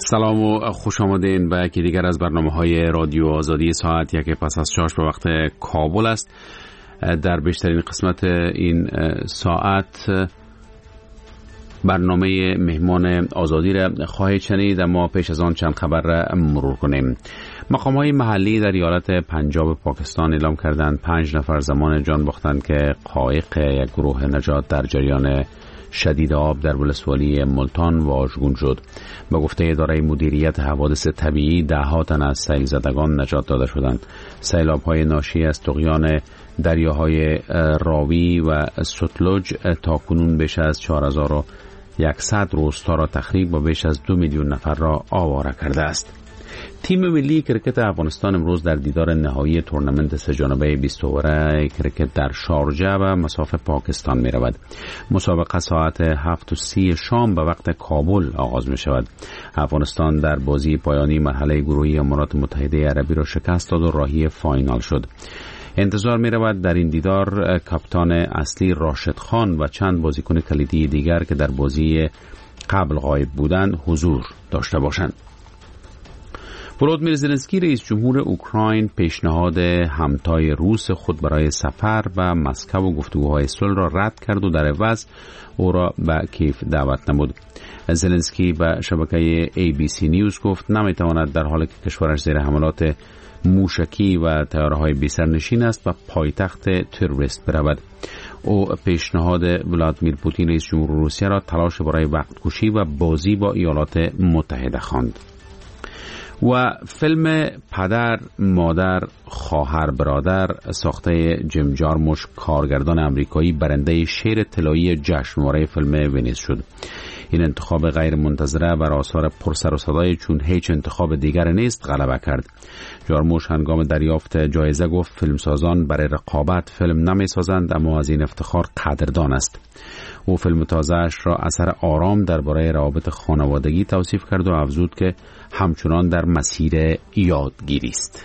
سلام و خوش آمدین به یکی دیگر از برنامه‌های رادیو آزادی ساعت 1 پس از 6 به وقت کابل است. در بیشترین قسمت این ساعت برنامه مهمان آزادی را خواهید شنید، اما پیش از آن چند خبر را مرور کنیم. مقام‌های محلی در ایالت پنجاب پاکستان اعلام کردند 5 نفر زمان جان باختند که قایق یک گروه نجات در جریان شدید آب در ولسوالی ملتان واژگون شد. به گفته اداره مدیریت حوادث طبیعی 10 تن از سیل زدگان نجات داده شدند. سیلاب‌های ناشی از طغیان دریاهای راوی و ستلج تا کنون بیش از 4100 روستا را تخریب و بیش از 2 میلیون نفر را آواره کرده است. تیم ملی کرکت افغانستان امروز در دیدار نهایی تورنمنت 3 جانبه 20 اووره کرکت در شارجه و مساف پاکستان می رود. مسابقه ساعت 7:30 شام به وقت کابل آغاز می شود. افغانستان در بازی پایانی مرحله گروهی امارات متحده عربی را شکست داد و راهی فاینال شد. انتظار می رود در این دیدار کاپیتان اصلی راشد خان و چند بازیکن کلیدی دیگر که در بازی قبل غایب بودند حضور داشته باشند. ولودیمیر زلنسکی رئیس جمهور اوکراین پیشنهاد همتای روس خود برای سفر به مسکو و گفتگوهای صلح را رد کرد و در عوض او را به کیف دعوت نمود. زلنسکی به شبکه ABC نیوز گفت نمیتواند در حالی که کشورش زیر حملات موشکی و طیاره‌های بی‌سرنشین است و پایتخت تروریست برود. او پیشنهاد ولادیمیر پوتین رئیس جمهور روسیه را تلاش برای وقت‌کشی و بازی با ایالات متحده خواند. و فیلم پدر، مادر، خواهر، برادر ساخته جیم جارموش کارگردان امریکایی برنده شیر طلایی جشنواره فیلم ونیز شد. این انتخاب غیر منتظره بر آثار پرسر و صدای چون هیچ انتخاب دیگر نیست غلبه کرد. جارموش هنگام دریافت جایزه گفت فیلمسازان برای رقابت فیلم نمی سازند اما از این افتخار قدردان است. او فیلم تازه‌اش را اثر آرام درباره روابط خانوادگی توصیف کرد و افزود که همچنان در مسیر یادگیری است.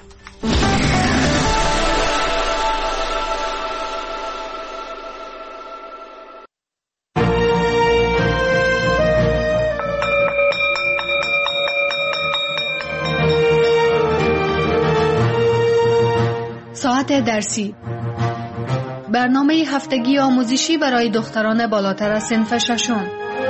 ساعت درسی، برنامه هفتگی آموزشی برای دختران بالاتر از صنف ششم.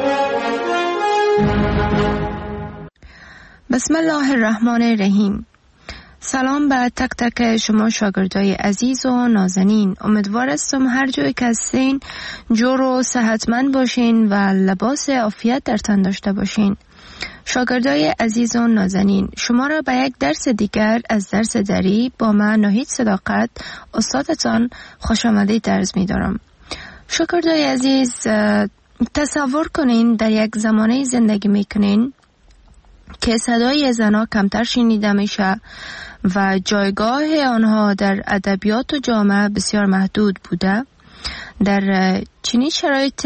بسم الله الرحمن الرحیم. سلام به تک تک شما شاگردای عزیز و نازنین. امیدوارم هر جایی که هستین جور و صحتمند باشین و لباس عافیت در تن داشته باشین. شاگردای عزیز و نازنین، شما را به یک درس دیگر از درس دری با من ناهید صداقت استادتان خوش آمدید عرض می دارم. شاگردای عزیز، تصور کنین در یک زمانه زندگی می کنین که صدای زنها کمتر شنیده میشه و جایگاه آنها در ادبیات و جامعه بسیار محدود بوده. در چنین شرایط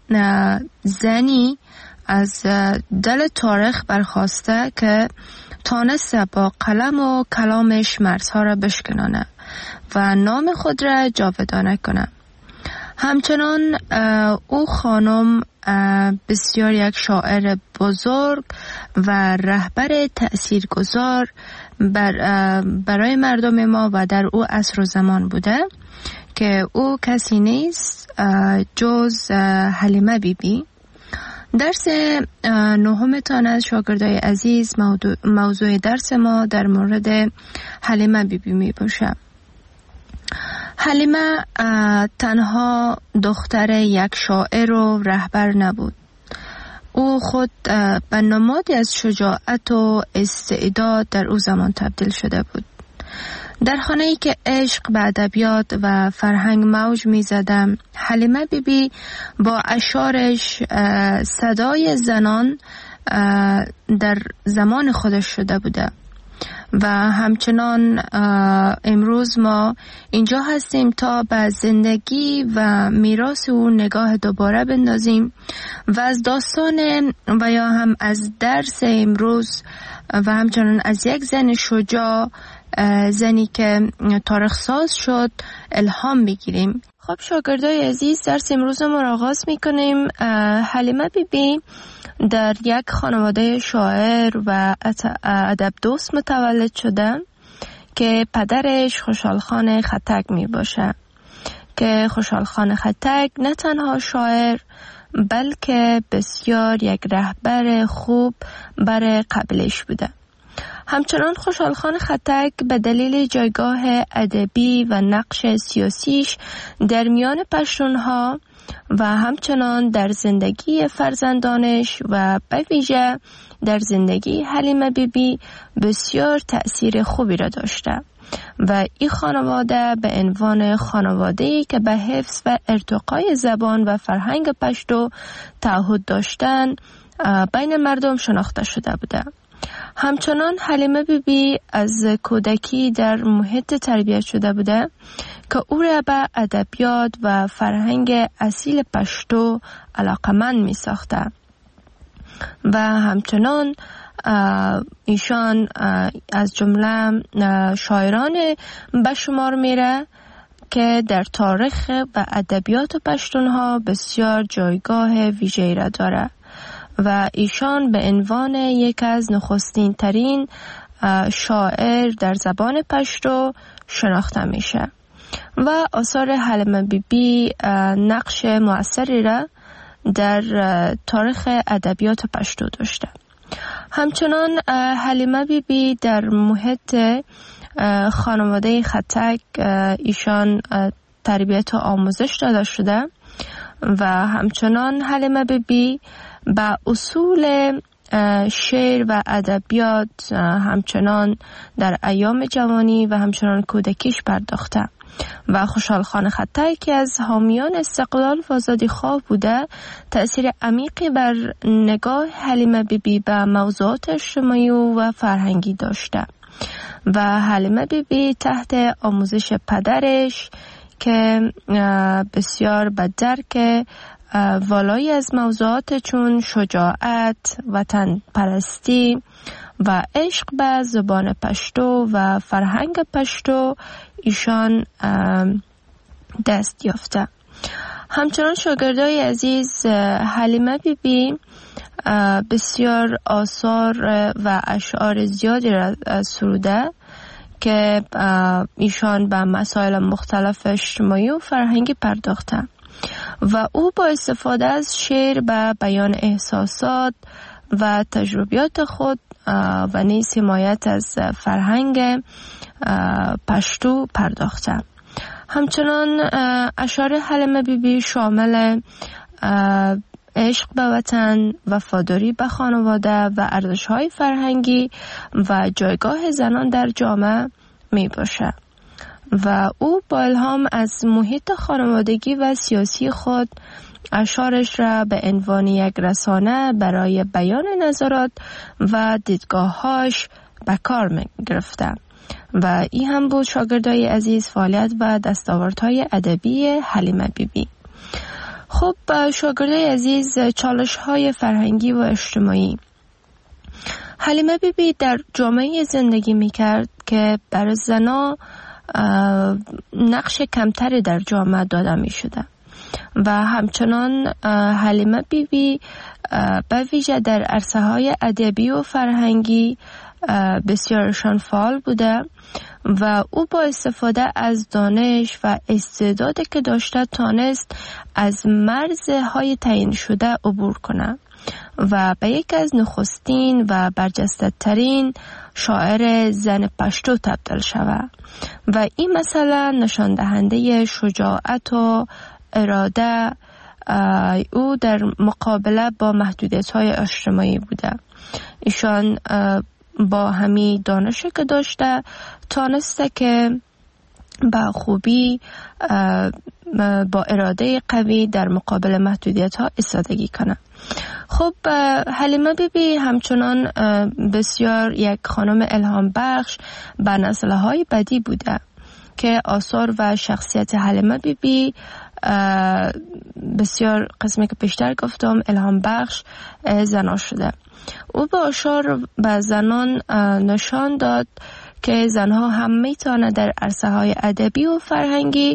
زنی از دل تاریخ برخواسته که تانسته با قلم و کلامش مرزها را بشکنانه و نام خود را جاودانه کنه. همچنان او خانم بسیار یک شاعر بزرگ و رهبر تأثیرگذار برای مردم ما و در او عصر و زمان بوده که او کسی نیست جز حلیمه بیبی. درس نهمتان از شاگردای عزیز موضوع درس ما در مورد حلیمه بیبی می باشه. حلیمه تنها دختر یک شاعر و رهبر نبود. او خود به نمادی از شجاعت و استعداد در او زمان تبدیل شده بود. در خانه‌ای که عشق به ادبیات و فرهنگ موج می‌زد، حلیمه بیبی با اشعارش صدای زنان در زمان خودش شده بوده و همچنان امروز ما اینجا هستیم تا به زندگی و میراث او نگاه دوباره بندازیم و از داستان و یا هم از درس امروز و همچنان از یک زن شجاع، زنی که تاریخ ساز شد، الهام بگیریم. خب شاگردای عزیز، درس امروز ما را آغاز میکنیم. حلیمه بیبی در یک خانواده شاعر و ادب دوست متولد شده که پدرش خوشحال خان خطک می باشه که خوشحال خان خطک نه تنها شاعر بلکه بسیار یک رهبر خوب برای قبیله‌اش بوده. همچنان خوشحال خان خطک به دلیل جایگاه ادبی و نقش سیاسیش در میان پشتونها و همچنان در زندگی فرزندانش و به ویژه در زندگی حلیمه بیبی بسیار تأثیر خوبی را داشته و این خانواده به عنوان خانواده‌ای که به حفظ و ارتقای زبان و فرهنگ پشتو تعهد داشتن بین مردم شناخته شده بوده. همچنان حلیمه بیبی از کودکی در محیط تربیت شده بوده که او را به ادبیات و فرهنگ اصیل پشتو علاقمند می ساخته و همچنان ایشان از جمله شاعران به شمار میره که در تاریخ و ادبیات پشتونها بسیار جایگاه ویژه‌ای را داره و ایشان به عنوان یک از نخستین ترین شاعر در زبان پشتو شناخته میشه و آثار حلیمه بیبی نقش مؤثری را در تاریخ ادبیات پشتو داشته. همچنان حلیمه بیبی در محیط خانواده خطک ایشان تربیت و آموزش داده شده و همچنان حلیمه بیبی با اصول شعر و ادبیات همچنان در ایام جوانی و همچنان کودکیش پرداخته و خوشحال خان خطک که از حامیان استقلال و آزادیخواه بوده تأثیر عمیقی بر نگاه حلیمه بیبی به موضوعات اجتماعی و فرهنگی داشته و حلیمه بیبی تحت آموزش پدرش که بسیار به درک والایی از موضوعات چون شجاعت، وطن پرستی و عشق به زبان پشتو و فرهنگ پشتو ایشان دست یافته. همچنان شاگردای عزیز حلیمه بیبی بسیار آثار و اشعار زیادی را سروده که ایشان به مسائل مختلف اجتماعی و فرهنگی پرداخته و او با استفاده از شعر به بیان احساسات و تجربیات خود و نیز حمایت از فرهنگ پشتو پرداخته. همچنان اشعار حلیمه بیبی شامل عشق به وطن، وفاداری به خانواده و ارزش‌های فرهنگی و جایگاه زنان در جامعه می باشه و او با الهام از محیط خانوادگی و سیاسی خود اشعارش را به عنوان یک رسانه برای بیان نظرات و دیدگاه‌هاش به کار می گرفته و این هم بود شاگردای عزیز فعالیت و دستاوردهای ادبی حلیمه بیبی. خب شاگردای عزیز چالش‌های فرهنگی و اجتماعی. حلیمه بیبی در جامعه زندگی می‌کرد که برای زنان نقش کمتری در جامعه داده می‌شده و همچنان حلیمه بیبی به ویژه در عرصه‌های ادبی و فرهنگی بسیارشان فعال بوده و او با استفاده از دانش و استعدادی که داشته تانست از مرزهای تعیین شده عبور کنه و به یک از نخستین و برجسته ترین شاعر زن پشتو تبدیل شود و این مثلا نشان دهنده شجاعت و اراده او در مقابله با محدودیت‌های اجتماعی بوده. ایشان با همین دانشی که داشته تانسته که با خوبی با اراده قوی در مقابل محدودیت‌ها ایستادگی کنه. خب حلیمه بیبی همچنان بسیار یک خانم الهام بخش به نسل‌های بعدی بوده که آثار و شخصیت حلیمه بیبی بسیار قسمی که پیشتر گفتم الهام بخش زنان شده. او با اشعار به زنان نشان داد که زنها هم میتونه در عرصه‌های ادبی و فرهنگی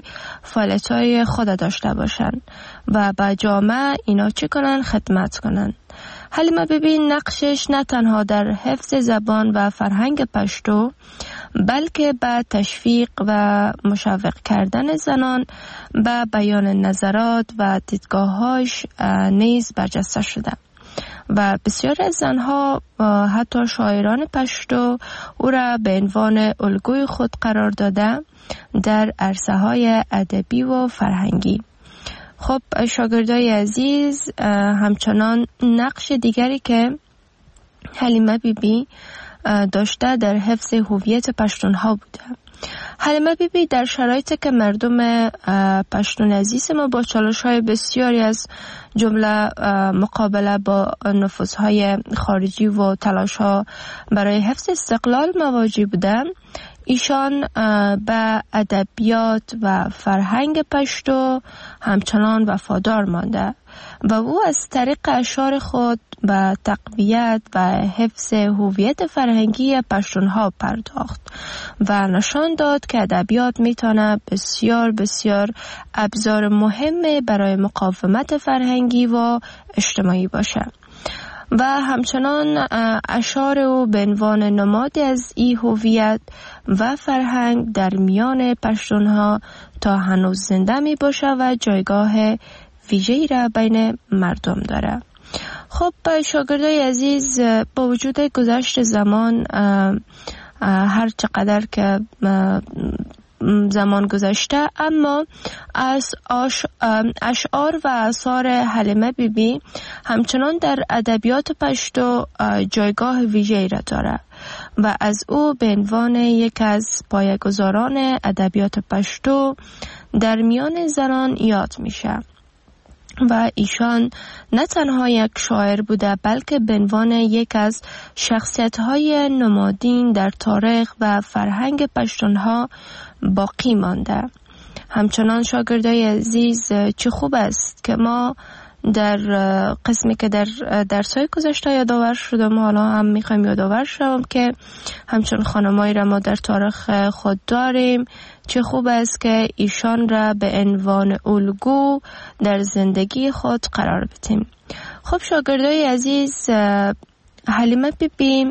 فعالیت‌های خود داشته باشند و به جامعه اینا چی کنن؟ خدمت کنن. حلیمه بیبی نقشش نه تنها در حفظ زبان و فرهنگ پشتو بلکه به تشویق و مشوق کردن زنان به بیان نظرات و دیدگاه‌هاش نیز برجسته شده و بسیاری از زنها حتی شاعران پشتو او را به عنوان الگوی خود قرار داده در عرصه‌های ادبی و فرهنگی. خب شاگردای عزیز، همچنان نقش دیگری که حلیمه بیبی داشته در حفظ هویت پشتونها بوده. حلیمه بیبی در شرایطی که مردم پشتون عزیز ما با چالش‌های بسیاری از جمله مقابله با نفوذهای خارجی و تلاش‌ها برای حفظ استقلال مواجه بودند، ایشان به ادبیات و فرهنگ پشتو همچنان وفادار مانده و او از طریق اشعار خود به تقویت و حفظ هویت فرهنگی پشتونها پرداخت و نشان داد که ادبیات میتونه بسیار بسیار ابزار مهم برای مقاومت فرهنگی و اجتماعی باشه و همچنان اشعار او به عنوان نمادی از این هویت و فرهنگ در میان پشتونها تا هنوز زنده می باشه و جایگاه ویژه‌ای را بین مردم داره. خب شاگردای عزیز، با وجود گذشت زمان، هر چقدر که زمان گذشته، اما از اشعار و آثار حلیمه بیبی همچنان در ادبیات پشتو جایگاه ویژه‌ای را داره و از او به عنوان یک از پایه‌گذاران ادبیات پشتو در میان زنان یاد میشه و ایشان نه تنها یک شاعر بوده بلکه به عنوان یک از شخصیت‌های نمادین در تاریخ و فرهنگ پشتونها باقی مانده. همچنان شاگردای عزیز، چه خوب است که ما در قسمی که در درس‌های گذشته یادآور شدم، حالا هم میخوایم یادآور شوم که همچون خانمایی را ما در تاریخ خود داریم. چه خوب است که ایشان را به عنوان الگو در زندگی خود قرار بدیم. خب شاگردای عزیز، حلیمه بیبی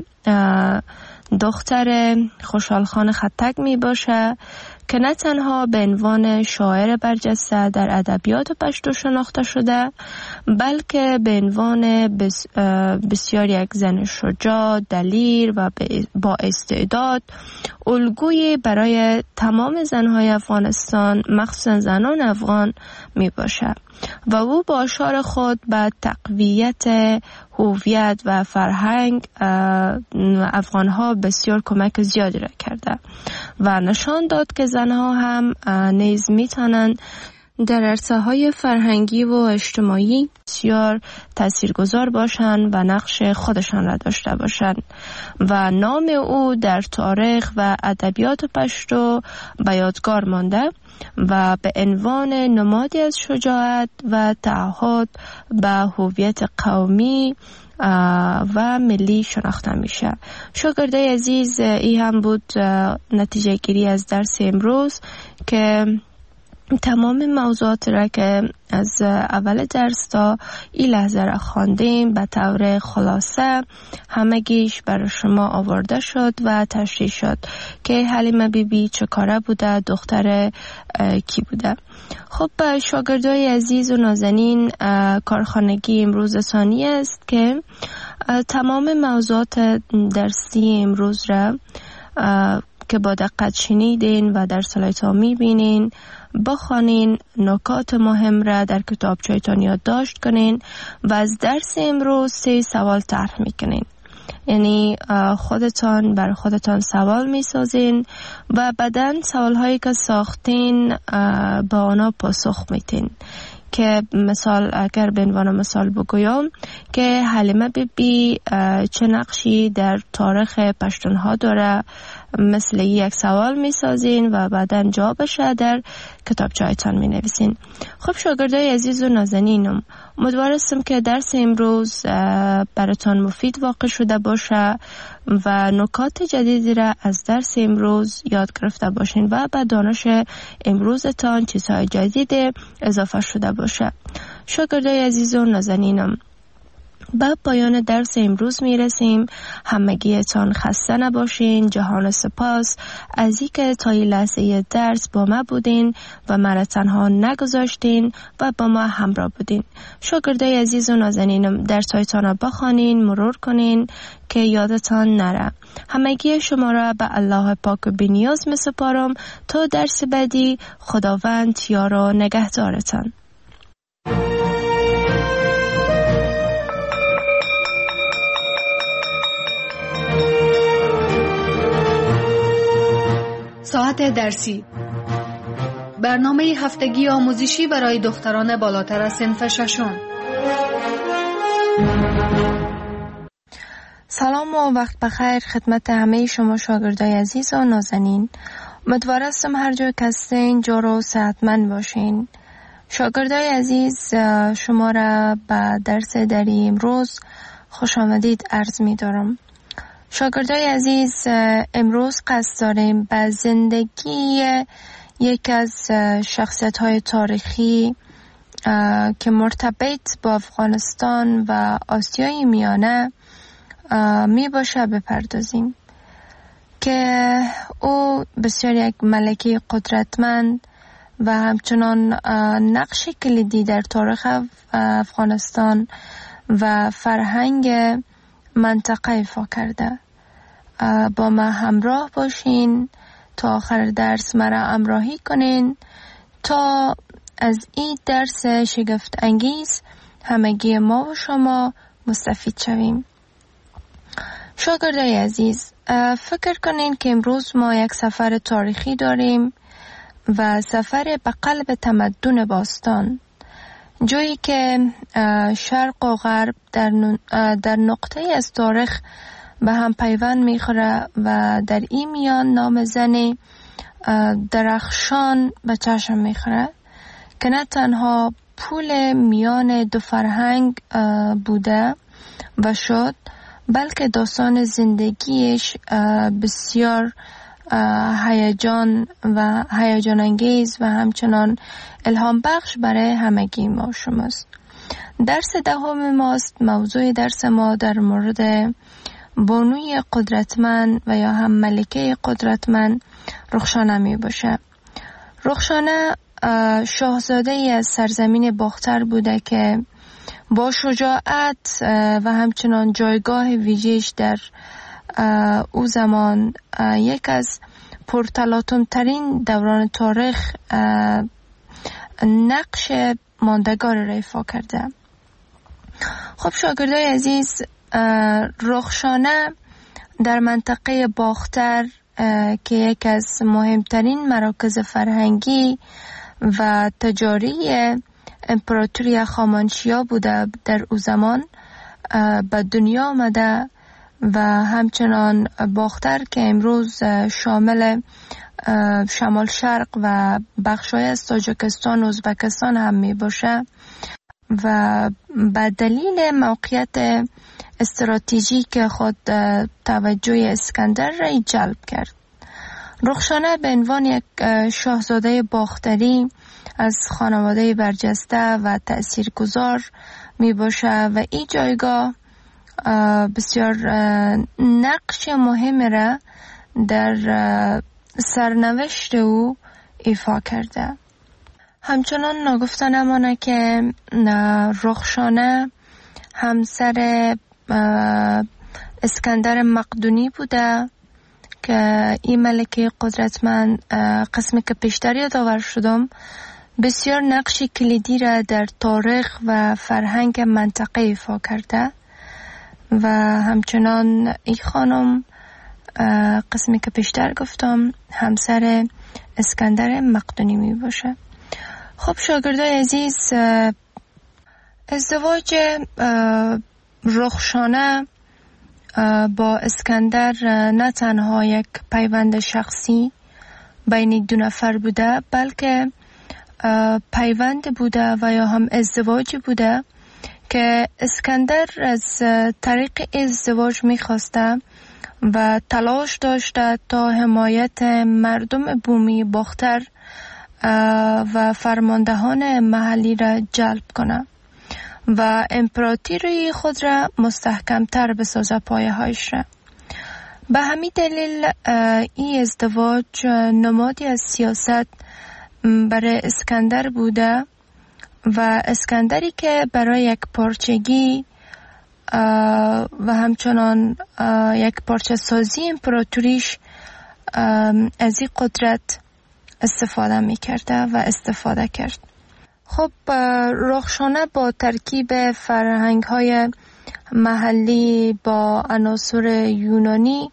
دختر خوشحال خان خطک می باشه که نه تنها به عنوان شاعر برجسته در ادبیات پشتو شناخته شده بلکه به عنوان بسیار یک زن شجاع، دلیر و با استعداد الگویی برای تمام زنهای افغانستان، مخصوصا زنان افغان می باشه و او با اشعار خود به تقویت هویت و فرهنگ افغانها بسیار کمک زیادی را کرده و نشان داد که زنها هم نیز میتونند در عرصه‌های فرهنگی و اجتماعی بسیار تاثیرگذار باشند و نقش خودشان را داشته باشند و نام او در تاریخ و ادبیات پشتو به یادگار مانده و به عنوان نمادی از شجاعت و تعهد به هویت قومی و ملی شناخته میشه. شاگردای عزیز، این هم بود نتیجه گیری از درس امروز که تمام موضوعات را که از اول درس تا این لحظه را خواندیم به طور خلاصه همگیش برای شما آورده شد و تشریح شد که حلیمه بیبی چه کاره بوده، دختر کی بوده. خب شاگردای عزیز و نازنین، کارخانگی امروز ثانی است که تمام موضوعات درسی امروز را که با دقت شنیدین و در سلایت‌ها می‌بینین بخوانین، نکات مهم را در کتابچه‌تان یادداشت کنین و از درس امروز 3 سوال طرح می‌کنین. یعنی خودتان بر خودتان سوال می‌سازین و بعداً سوال‌هایی که ساختین با آنها پاسخ میدین. که مثال اگر به عنوان مثال بگویم که حلیمه بیبی چه نقشی در تاریخ پشتونها داره، مثل یک سوال می سازین و بعدا جوابش در کتابچه‌تان می نویسین. خب شاگردای عزیز و نازنینم، امیدوارم که درس امروز براتان مفید واقع شده باشه و نکات جدیدی را از درس امروز یاد گرفته باشین و به دانش امروزتان چیزهای جدید اضافه شده باشه. شاگردای عزیز و نازنینم، به پایان درس امروز می رسیم. همگیتان خسته نباشین. جهان سپاس از اینکه تا این لحظه درس با ما بودین و مرا تنها نگذاشتین و با ما همراه بودین. شاگردای عزیز و نازنینم، درس‌هایتان را بخوانین، مرور کنین که یادتان نره. همگی شما را به الله پاک و بی‌نیاز می سپارم تا درس بعدی. خداوند یار و نگهدارتان. ساعت درسی، برنامه هفتگی آموزشی برای دختران بالاتر از صنف ششم. سلام و وقت بخیر خدمت همه شما شاگردای عزیز و نازنین. امیدوار هستم هر جای که هستین جور و صحتمند باشین. شاگردای عزیز، شما را به درس دری امروز خوش آمدید عرض می دارم. شاگردای عزیز، امروز قصد داریم به زندگی یک از شخصیت‌های تاریخی که مرتبط با افغانستان و آسیای میانه می باشه بپردازیم که او بسیار یک ملکه قدرتمند و همچنان نقش کلیدی در تاریخ افغانستان و فرهنگ منطقه ایفا کرده. با ما همراه باشین تا آخر درس مرا همراهی کنین تا از این درس شگفت انگیز همگی ما و شما مستفید شویم. شاگردای عزیز، فکر کنین که امروز ما یک سفر تاریخی داریم و سفر به قلب تمدن باستان، جایی که شرق و غرب در نقطه از تاریخ به هم پیوند میخوره و در این میان نام زن درخشان به چشم میخوره که نه تنها پول میان دو فرهنگ بوده و شد، بلکه داستان زندگیش بسیار هیجان انگیز و همچنان الهام بخش برای همگی ما شماست. درس دهم ماست. موضوع درس ما در مورد بانوی قدرتمند و یا هم ملکه قدرتمند رخشانه می باشه. رخشانه شاهزاده ای از سرزمین باختر بوده که با شجاعت و همچنان جایگاه ویژه‌اش در او زمان یک از پرتلاطم ترین دوران تاریخ نقش ماندگار را ایفا کرده. خب شاگردای عزیز، رخشانه در منطقه باختر که یک از مهمترین مراکز فرهنگی و تجاری امپراتوری هخامنشیا بوده در او زمان به دنیا آمده و همچنان باختر که امروز شامل شمال شرق و بخشای از تاجیکستان و ازبکستان هم می باشه و به دلیل موقعیت استراتژیک خود توجه اسکندر را جلب کرد. رخشانه به عنوان یک شاهزاده باختری از خانواده برجسته و تأثیرگذار می باشه و این جایگاه بسیار نقش مهم را در سرنوشت او ایفا کرده. همچنان نگفته نمانه که رخشانه همسر اسکندر مقدونی بوده که این ملکه قدرتمند، قسمی که پیشتر یادآور شدم، بسیار نقش کلیدی را در تاریخ و فرهنگ منطقه ایفا کرده و همچنان این خانم قسمی که پیشتر گفتم همسر اسکندر مقدونی می باشه. خب شاگردای عزیز، ازدواج رخشانه با اسکندر نه تنها یک پیوند شخصی بین دو نفر بوده، بلکه پیوند بوده و یا هم ازدواج بوده که اسکندر از طریق ازدواج میخواسته و تلاش داشته تا حمایت مردم بومی باختر و فرماندهان محلی را جلب کنه و امپراتوری خود را مستحکمتر بسازه پایه‌هایش را. به همین دلیل این ازدواج نمادی از سیاست برای اسکندر بوده و اسکندری که برای یک پارچگی و همچنان یک پارچه سازی امپراتوریش از این قدرت استفاده می کرده و استفاده کرد. خب رخشانه با ترکیب فرهنگ های محلی با عناصر یونانی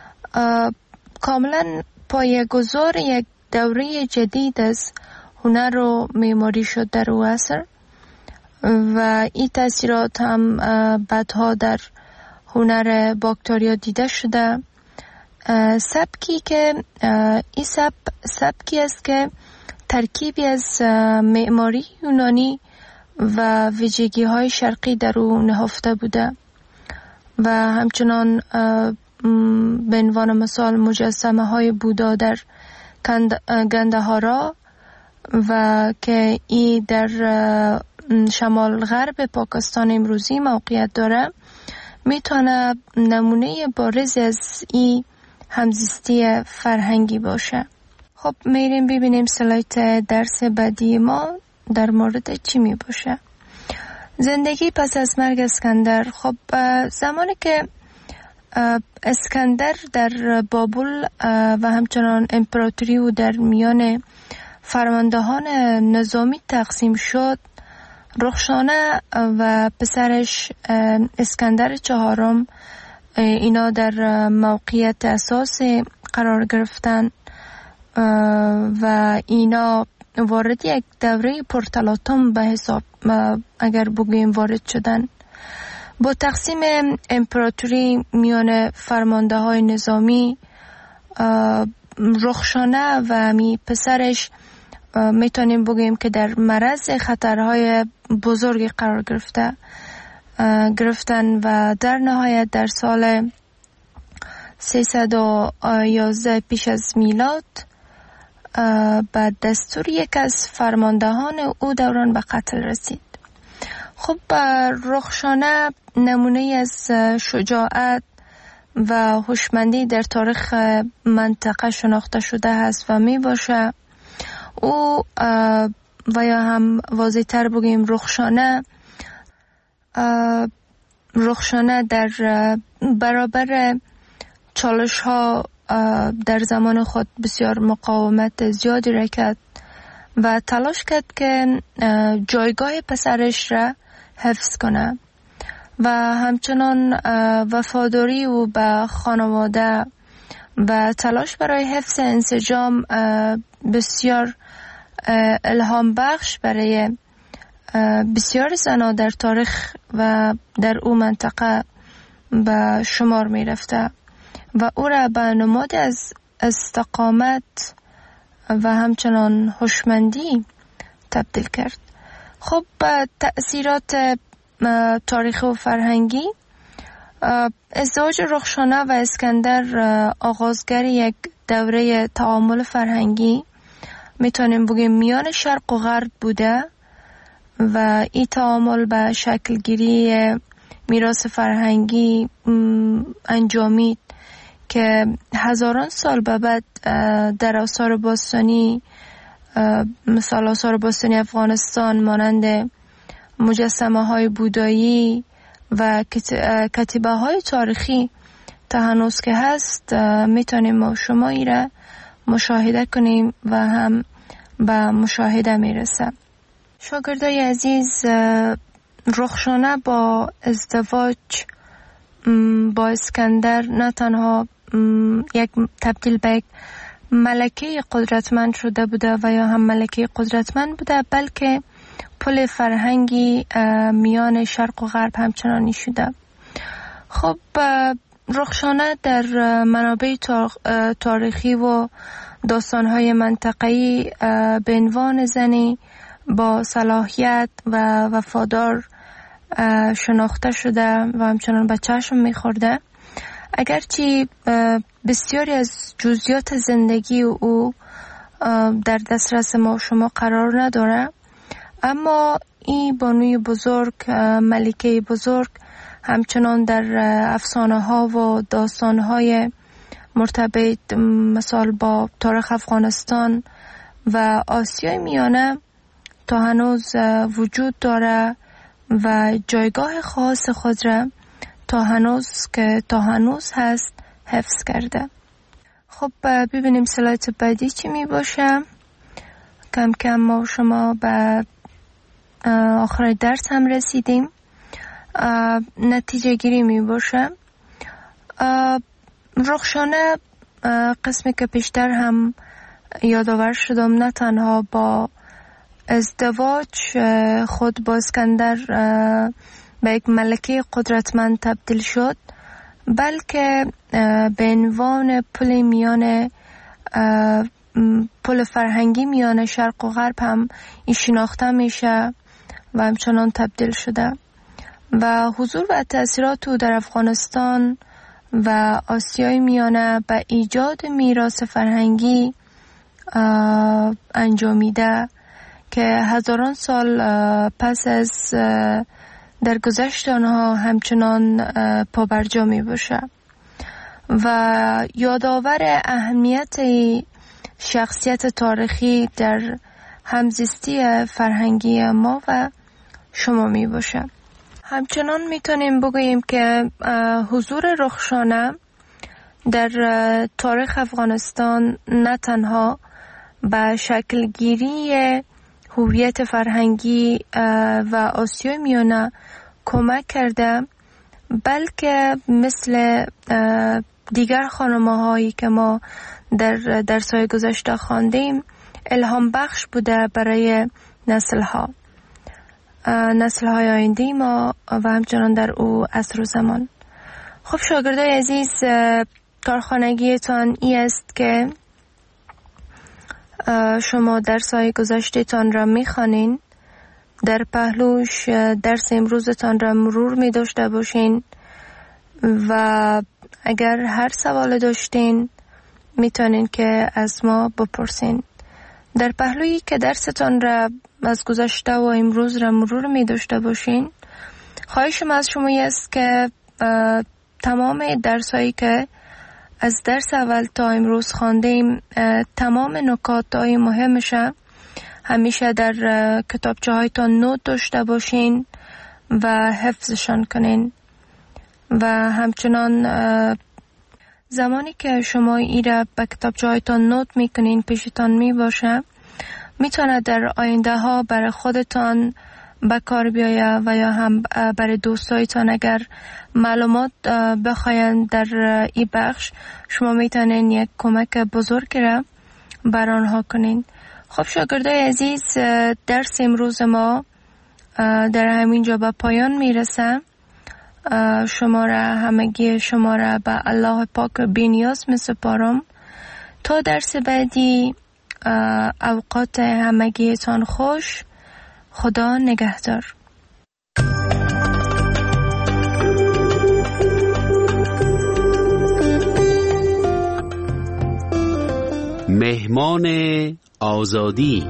کاملا پایه‌گذار یک دوره جدید از هنر و معماری شد در او عصر و این تاثیرات هم بعدها در هنر باکتریا دیده شده. سبکی که این سبکی است که ترکیبی از معماری یونانی و ویژگی های شرقی در او نهفته بوده و همچنان به عنوان مثال مجسمه های بودا در گندهارا و که این در شمال غرب پاکستان امروزی موقعیت داره میتونه نمونه بارز از این همزیستی فرهنگی باشه. خب میریم ببینیم سلایت درس بعدی ما در مورد چی می باشه. زندگی پس از مرگ اسکندر. خب زمانی که اسکندر در بابل و همچنان امپراتوری و در میان فرماندهان نظامی تقسیم شد، رخشانه و پسرش اسکندر چهارم اینا در موقعیت اساسی قرار گرفتن و اینا وارد یک دوره پرتلاطم به حساب اگر بگوییم وارد شدن. با تقسیم امپراتوری میان فرمانده های نظامی، رخشانه و پسرش میتونیم بگوییم که در معرض خطرهای بزرگی قرار گرفتن و در نهایت در سال 311 پیش از میلاد بعد دستور یک از فرماندهان او دوران به قتل رسید. خب رخشانه نمونه از شجاعت و هوشمندی در تاریخ منطقه شناخته شده است و می باشه. او و یا هم واضح تر بگیم رخشانه در برابر چالش ها در زمان خود بسیار مقاومت زیادی را کرد و تلاش کرد که جایگاه پسرش را حفظ کنه و همچنان وفاداری او به خانواده و تلاش برای حفظ انسجام بسیار الهام بخش برای بسیار زنان در تاریخ و در او منطقه به شمار می رفته و او را به نماد از استقامت و همچنان هوشمندی تبدیل کرد. خب تأثیرات تاریخی و فرهنگی، ازدواج رخشانه و اسکندر آغازگر یک دوره تعامل فرهنگی میتونیم بگیم میان شرق و غرب بوده و این تعامل به شکل گیری میراث فرهنگی انجامید که هزاران سال بعد در آثار باستانی، مثال آثار باستانی افغانستان مانند مجسمه های بودایی و کتیبه های تاریخی تا هنوز که هست میتونیم ما شما ای را مشاهده کنیم و هم به مشاهده میرسه. شاگردای عزیز، رخشانه با ازدواج با اسکندر نه تنها یک تبدیل به یک ملکه قدرتمند شده بوده و یا هم ملکه قدرتمند بوده، بلکه پل فرهنگی میان شرق و غرب همچنانی شده. خب رخشانه در منابع تاریخی و داستان‌های منطقه‌ای به عنوان زنی با صلاحیت و وفادار شناخته شده و همچنان به چشم می‌خورده. اگرچه بسیاری از جزئیات زندگی او در دسترس ما شما قرار نداره، اما این بانوی بزرگ، ملکه بزرگ، همچنان در افسانه ها و داستان های مرتبط مثال با تاریخ افغانستان و آسیای میانه تا هنوز وجود داره و جایگاه خاص خود را تا هنوز هست حفظ کرده. خب ببینیم سلایت بعدی چی می باشه. کم کم ما و شما به آخر درس هم رسیدیم. نتیجه گیری می باشه. رخشانه قسمی که پیشتر هم یادآور شدم نه تنها با ازدواج خود با اسکندر به یک ملکه قدرتمند تبدیل شد، بلکه به عنوان پل فرهنگی میان شرق و غرب هم این شناخته میشه و همچنان تبدیل شده و حضور و تأثیرات او در افغانستان و آسیای میانه به ایجاد میراث فرهنگی انجامیده که هزاران سال پس از درگذشت آنها همچنان پابرجا می باشه و یادآور اهمیت شخصیت تاریخی در همزیستی فرهنگی ما و شما می باشه. همچنان می تونیم بگوییم که حضور رخشانه در تاریخ افغانستان نه تنها به شکلگیری هویت فرهنگی و آسیای میانه کمک کرده، بلکه مثل دیگر خانم‌هایی که ما در درس‌های گذشته خواندیم الهام بخش بوده برای نسل‌های آینده ما و همچنان در او عصر و زمان. خب شاگردای عزیز، کارخانگیتان ای است که شما درس‌های گذشته‌تان را می‌خوانین، در پهلوش درس امروزتان را مرور می داشته باشین و اگر هر سوال داشتین میتونین که از ما بپرسین. در پهلویی که درستان را از گذشته و امروز را مرور می داشته باشین، خواهشم از شما است که تمام درسایی که از درس اول تا امروز خواندیم، تمام نکات‌های مهمش همیشه در کتابچه هایتان نوت داشته باشین و حفظشان کنین و همچنان زمانی که شما ای را به کتابچه هایتان نوت میکنین پیشتان می باشه، میتونه در آینده ها برای خودتان به کار بیایه و یا هم برای دوستایتان اگر معلومات بخواین در این بخش، شما میتونین یک کمک بزرگ را بر آنها کنین. خب شاگردای عزیز، درس امروز ما در همین جا به پایان میرسه. همگی شما را به الله پاک بی‌نیاز میسپارم. تا درس بعدی، اوقات همگیتان خوش. خدا نگهدار. مهمان آزادی.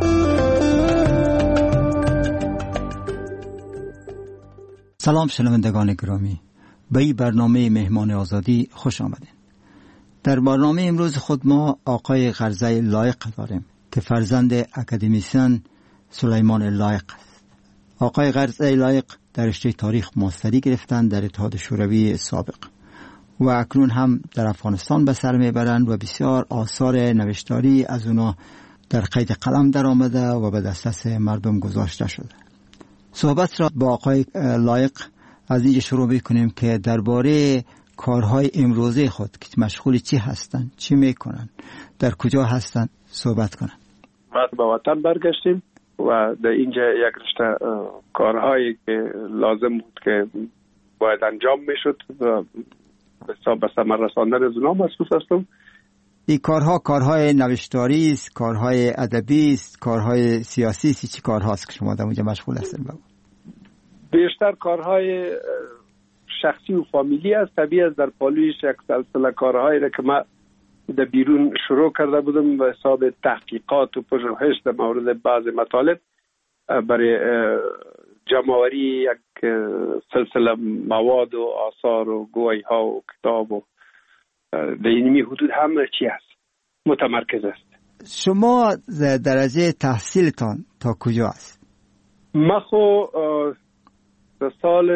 سلام شنوندگان گرامی، به این برنامه مهمان آزادی خوش آمدین. در برنامه امروز خود ما آقای غرزه لایق داریم که فرزند اکادمیسین سلیمان لایق است. آقای غرزه لایق در رشته تاریخ ماستری گرفتند در اتحاد شوروی سابق و اکنون هم در افغانستان به سر میبرند و بسیار آثار نوشتاری از اونا در قید قلم در آمده و به دسترس مردم گذاشته شده. صحبت را با آقای لایق از اینجا شروع میکنیم که درباره کارهای امروزه خود که مشغول چی هستند، چی میکنن، در کجا هستند صحبت کنن. بعد به وطن برگشتیم و در اینجا یک رشته کارهایی که لازم بود که باید انجام میشد و به ثمر رساندن از اونها مسئول هستم. این کارهای نوشتاری است، کارهای ادبی است، کارهای سیاسی است، چی کارهاست که شما در اونجا مشغول هستید؟ بیشتر کارهای شخصی و فامیلی است. طبیعی است در پالویش یک سلسله کارهایی را که من در بیرون شروع کرده بودم و حساب تحقیقات و پژوهش در مورد بعض مطالب برای جمع‌آوری یک سلسله مواد و آثار و گویی ها و کتاب و در اینمی حدود همه چی هست متمرکز است. شما درجه تحصیلتان تا کجا است؟ ما خو در سال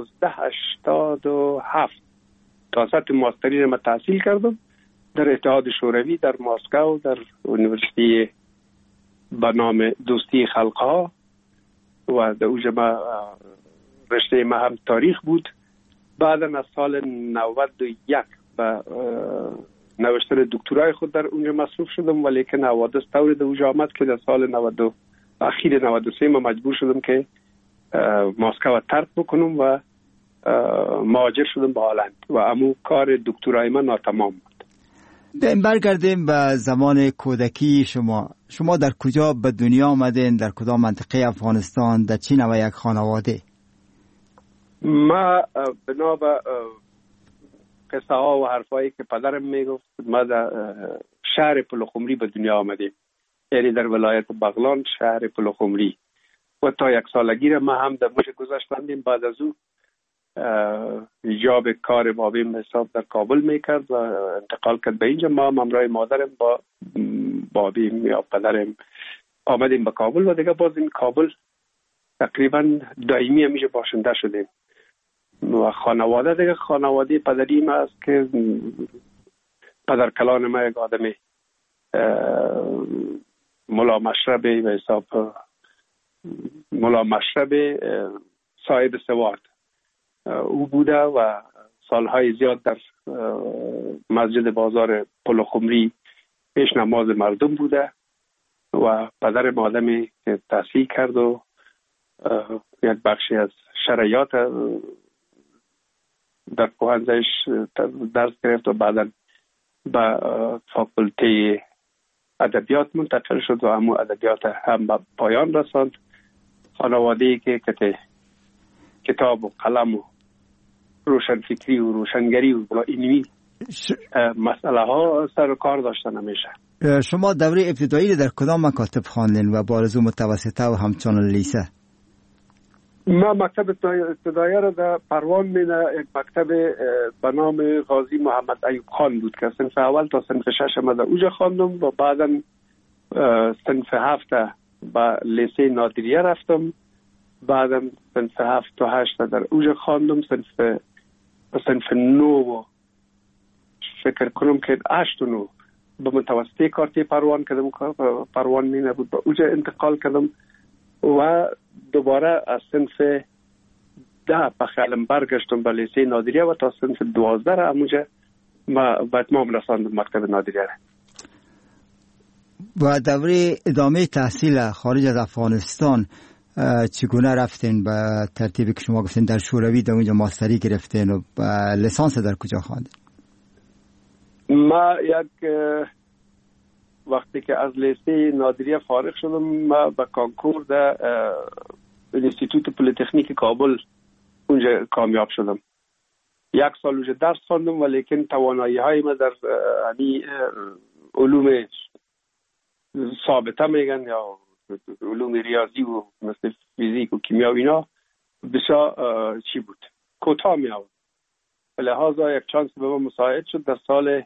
1987 تا سطح ماستری ما تحصیل کردم در اتحاد شوروی در مسکو در یونیورسیتی به نام دوستی خلقها و در اوجه ما رشته ما هم تاریخ بود. بعدا از سال 91 به نوشتن دکترای خود در اونجا مصروف شدم، ولی که حوادث طوری در اوجه آمد که در سال اخیر 93 ما مجبور شدم که مسکو ترک بکنم و مهاجر شدم به هلند و امو کار دکترای من ناتمام بود. برگردیم به زمان کودکی شما در کجا به دنیا آمدین؟ در کدام منطقه افغانستان؟ در چه نوع یک خانواده؟ ما بنا به قصه ها و حرفایی که پدرم میگفت ما در شهر پلخمری به دنیا آمدیم، یعنی در ولایت بغلان شهر پلخمری و تا 1 سالگی ما هم در موش گذاشتندیم. بعد از او ایجاب کار بابیم حساب در کابل میکرد و انتقال کرد به اینجا. ما همراه مادرم با بابیم یا پدرم آمدیم به کابل و دیگه باز این کابل تقریبا دائمی همیشه باشنده شدیم و خانواده دیگه خانواده پدری ما است که پدر کلان ما یک آدمی ملا مشربی و حساب ملا مشربی صاحب سواد او بوده و سالهای زیاد در مسجد بازار پلخمری پیش نماز مردم بوده و پدر آدمی که تحصیل کرد و یک بخشی از شرایط در پوهنزهش درس گرفت و بعدا به فاکولته ادبیات منتقل شد و همون ادبیات هم به پایان رساند. خانواده‌ای که کتاب و قلم و روشنفکری و روشنگری و اینمی مسئله ها سر و کار داشتن همیشه. شما دوره ابتدایی در کدام مکاتب خواندین و بارزو متوسطه و همچنان لیسه؟ ما مکتب ابتدایی را در پروان مینه یک مکتب به نام غازی محمد ایوب خان بود که صنف اول تا صنف 6 ما در اوجا خواندم و بعدا صنف 7 به لیسه نادریه رفتم. بعدا صنف 7 تا 8 در اوجا خواندم. صنف 9 فکر کنم که 8 و 9 به متوسطه کارتی پروان کردم. پروان مینه بود به اوجا انتقال کردم و دوباره از صنف 10 به خیالم برگشتم به لیسه نادریه و تا صنف 12 را همونجا ما به اتمام رساندم مکتب نادریه را. و دوره ادامه تحصیل خارج از افغانستان چگونه رفتین؟ به ترتیبی که شما گفتین در شوروی در اونجا ماستری گرفتین و لیسانس در کجا خواندین؟ ما یک وقتی که از لیسه نادریه فارغ شدم ما به کانکور در انستیتوت پلیتکنیک کابل اونجا کامیاب شدم. 1 سال اونجا درس خواندم ولیکن توانایی های ما در علوم ثابته میگن یا علوم ریاضی و مثل فیزیک و کیمیا و اینا بسیار چی بود کوتاه می آورد. لحاظا یک چانس به ما مساعد شد در سال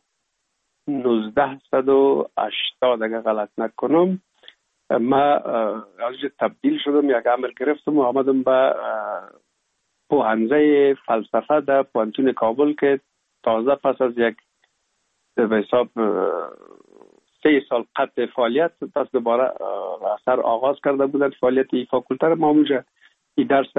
1980 اگر غلط نکنم ما از تبدیل شدم، یک عمل گرفتم و آمدم به پوهنزه فلسفه در پوهنتون کابل که تازه پس از یک به حساب 3 سال قطع فعالیت پس دوباره اثر آغاز کرده بودن فعالیت این فاکولته ما اونجا این درس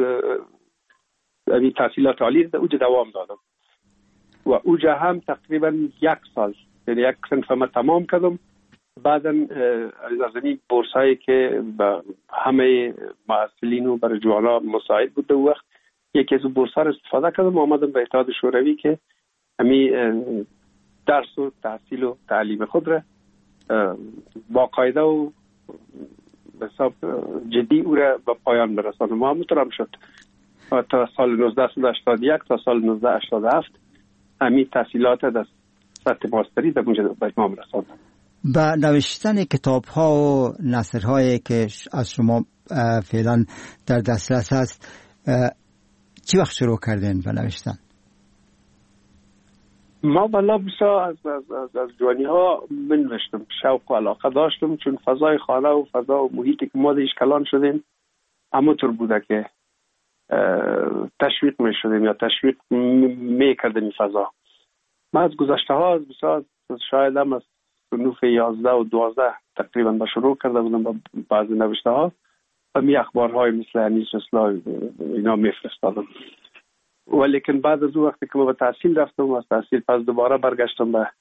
این تحصیلات عالی اونجا دوام دادم و اونجا هم تقریبا 1 سال یعنی 1 صنف ما تمام کردم. بعدا از این بورس هایی که به همه محصلین و برای جوانا مساعد بود اون وقت یکی از بورس ها رو استفاده کردم و آمدم به اتحاد شوروی که همین درس و تحصیل و تعلیم خود را باقاعده و به حساب جدی او را به پایان برسانم و همونطور هم شد. تا سال 1981 تا سال 1987 همین تحصیلات در سطح ماستری در اونجا به اتمام رساندم. با نوشتن کتاب ها و نثر هایی که از شما فعلا در دسترس هست، چی وقت شروع کردین به نوشتن؟ ما والا بسیار از جوانی ها من نوشتم، شوق و علاقه داشتم، چون فضای خانه و فضا و محیطی که ما دیش کلان شدیم همونطور بوده که تشویق می شدیم یا تشویق می کردیم این فضا. من از گذشته ها از بسیار شاید هم از صنوف 11 و 12 تقریبا به شروع کرده بودم با بعضی نوشته ها و می اخبارهای مثل انیس اصلاح اینا می فرستادم. ولیکن بعد از اون وقتی که ما به تحصیل رفتم و از تحصیل پس دوباره برگشتم به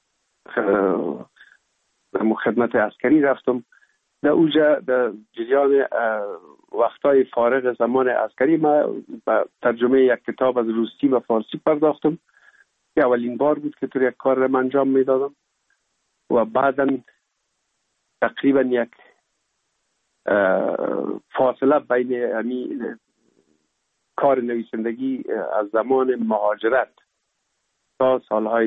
خدمت عسکری رفتم، در اونجا در جریان وقتای فارغ زمان عسکری ما به ترجمه یک کتاب از روسی و فارسی پرداختم که اولین بار بود که طور یک کار را انجام میدادم و بعدا تقریبا یک فاصله بین کار نویسندگی از زمان مهاجرت تا سالهای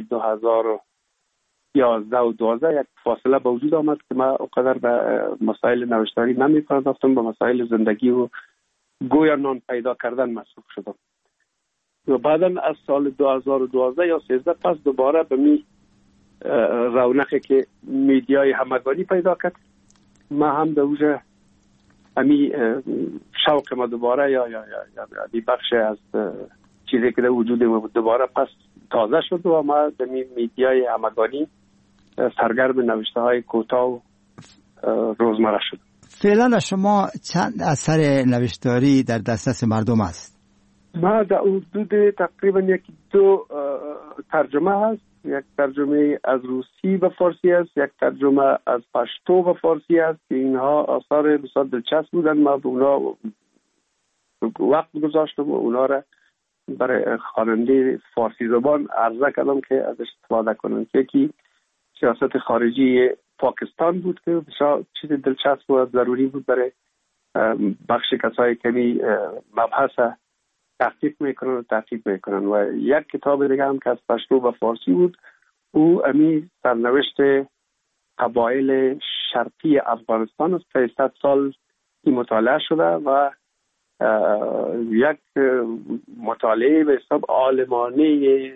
2011 و 12 یک فاصله به وجود آمد که من اونقدر به مسائل نوشتاری نمی پرداختم، به مسائل زندگی و گویا نان پیدا کردن مصروف شدم و بعدا از سال 2012 یا 13 پس دوباره به می رونقی که میدیای همگانی پیدا کرد، ما هم در اوجه امی شوق ما دوباره یا بخش از چیزی که در وجود ما بود دوباره پس تازه شد و ما در میدیای همگانی سرگرم نوشته های کوتاه و روزمره شد. فعلا شما چند اثر نوشتاری در دسترس مردم است؟ ما در حدود تقریبا 1-2 ترجمه هست، یک ترجمه از روسی به فارسی است، یک ترجمه از پشتو به فارسی است که اینها آثار بسیار دلچسب بودن. ما به اونا وقت گذاشتم و اونا را برای خواننده فارسی زبان عرضه کردم که ازش استفاده کنن. یکی سیاست خارجی پاکستان بود که بسیار چیز دلچسب و ضروری بود برای بخش کسایی که مبحث تحقیق میکنن و یک کتاب دیگه هم که از پشتو و فارسی بود، او امی سرنوشت قبایل شرقی افغانستان است که 100 سال مطالعه شده و یک مطالعه به حساب عالمانه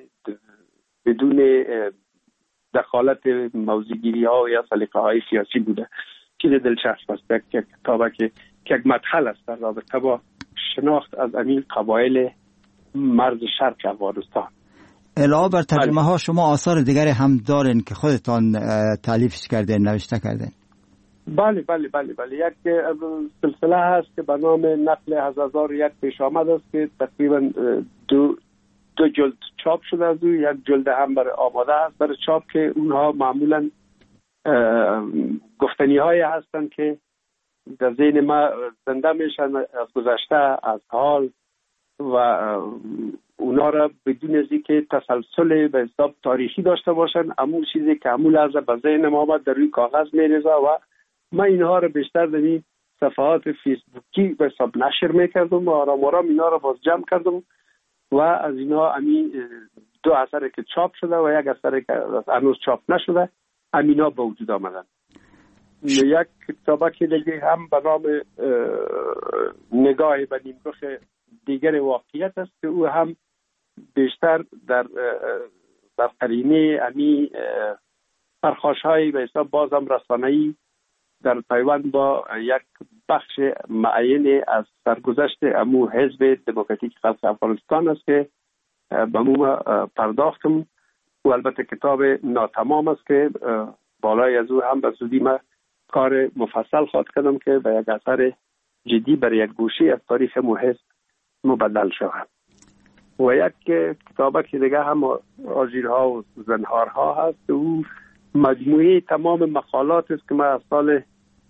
بدون دخالت موضوعگیری ها یا سلیقه های سیاسی بوده. چیز دلچسب است، یک کتابه که یک مدخل است در رابطه با شناخت از امین قبایل مرز شرق افغانستان. علاوه بر ترجمه ها شما آثار دیگری هم دارین که خودتان تالیفش کردین، نوشته کردین؟ بله. یک سلسله هست که به نام نقل از 1001 پیش آمد است که تقریبا دو جلد چاپ شده از او، یک جلد هم برای آماده است برای چاپ که اونها معمولا گفتنی های هستند که در ذهن ما زنده میشن از گذشته، از حال و اونا را بدون از اینکه تسلسل به حساب تاریخی داشته باشن، همون چیزی که همون لحظه به ذهن ما آمد در روی کاغذ میریزه و من اینها را بیشتر در این صفحات فیسبوکی به حساب نشر میکردم و آرام اینا را باز جمع کردم و از اینها همین 2 اثر که چاپ شده و یک اثر که هنوز چاپ نشده همینا به وجود آمدن. یک کتابه که دیگه هم به نام نگاه به نیمرخ دیگر واقعیت است که او هم بیشتر در قرینه امی پرخاش‌های به حساب بازم رسانه‌ای در پیوند با یک بخش معین از سرگذشت امو حزب دموکراتیک خلق افغانستان است که به مو پرداختم و البته کتاب ناتمام است که بالای از او هم به زودی ما کار مفصل خواهد کردم که به یک اثر جدی برای یک گوشه از تاریخ امو حزب مبدل شود. و یک کتابه که دیگه هم آژیرها و زنهارها هست، او مجموعه تمام مقالات است که من از سال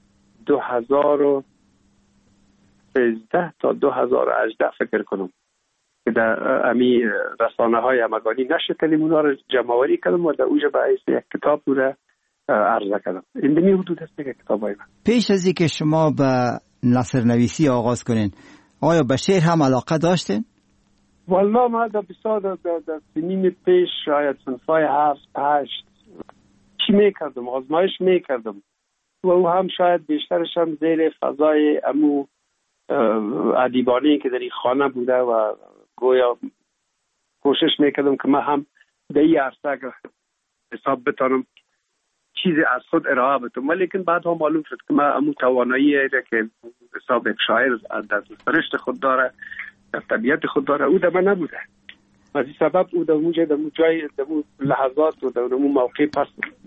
2013 تا 2018 فکر کنم که در امی رسانه های همگانی نشر کردیم، اونا رو جمع‌آوری کردم و در اوجه به حیث یک کتاب رو عرضه کردم. این دمی حدود است که کتابای من. پیش از اینکه شما به نثر نویسی آغاز کنین، آیا به شعر هم علاقه داشتین؟ والا ما در سنین پیش شاید صنفای 7-8 چی میکردم، آزمایش میکردم و او هم شاید بیشترش هم زیر فضای امو ادیبانی که در این خانه بوده و گویا کوشش میکردم که من هم در این عرصه اگر حساب بتانم چیزی از خود ارائه بتونم، ولیکن بعد هم معلوم شد که من امو توانایی که حساب یک شاعر در سرشت خود داره، در طبیعت خود داره، او در من نبوده. از این سبب او در اون جای در اون لحظات و در اون موقع پس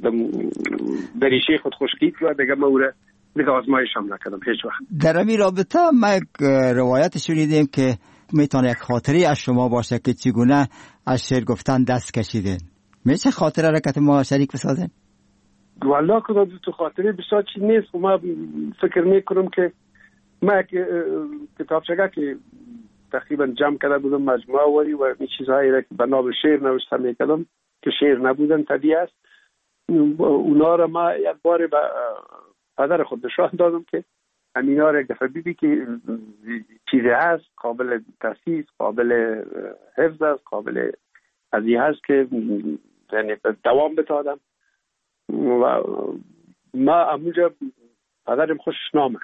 در ریشه خود خشکید و دیگه من او را دیگه آزمایش هم نکردم هیچ وقت. در این رابطه ما یک روایت شنیدیم که میتونه یک خاطری از شما باشه که چگونه از شعر گفتن دست کشیدین. میشه خاطره را که ما شریک بسازین؟ والله که تو خاطره بسیار چی نیست و ما فکر میکنم که ما کتابچه که تقریبا جمع کرده بودم مجموعه وری و این چیزهایی را که به نام شعر نوشته میکردم که شعر نبودن طبیعی است، اونا را ما یک بار به پدر خود نشان دادم که همینا را یک دفعه بیبی که چیزی هست قابل تاسیس، قابل حفظ است، قابل ازی هست که یعنی دوام بتادم و ما اموجا پدرم خوشش نامد